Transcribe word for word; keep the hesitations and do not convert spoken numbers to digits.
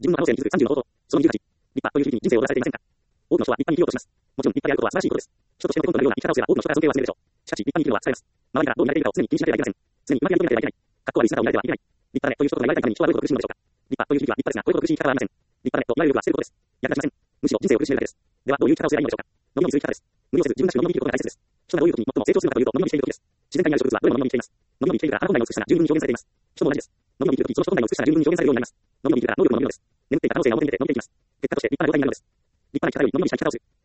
自分の可能性に気づくさんじゅうのこと。そのにじゅうはち。立派という響きに人生を踊らされていませんか？多くの人は立派に生きようとします。もちろん立派であることは素晴らしいことです。人としての根拠のような生き方をすれば多くの人から尊敬を集めるでしょう。しかし、立派に生きるのは疲れます。周りからどう見られているかを常に気にしなければいけません。常にうまくやり遂げなければいけない。かっこ悪い姿を見られてはいけない。立派だねという人となりたいために人はどういうことを苦しむのでしょうか。立派という響きは立派ですが、こういうことを苦しい生き方はありません。立派だねと言われる力は捨てることです。役立ちません。むしろ人生を苦しめるだけです。では、どういう生き方をすればいいのでしょうか。伸び伸びする生き方です。無理をせず自分らしく伸び伸び生きることが大切です。人がどういう時に最も成長するのかというと、伸び伸びしている時です。自然界にある植物はどれも伸び伸びしています。伸び伸びしているから花本来の美しさが十分に表現されています。人も同じです。伸び伸びする時、その人本来の美しさが十分に表現されるようになります。伸び伸びするから能力も伸びるのです。眠っていた可能性が表に出て伸びていきます。結果として立派な状態になるのです。立派な生き方より伸び伸びした生き方をする。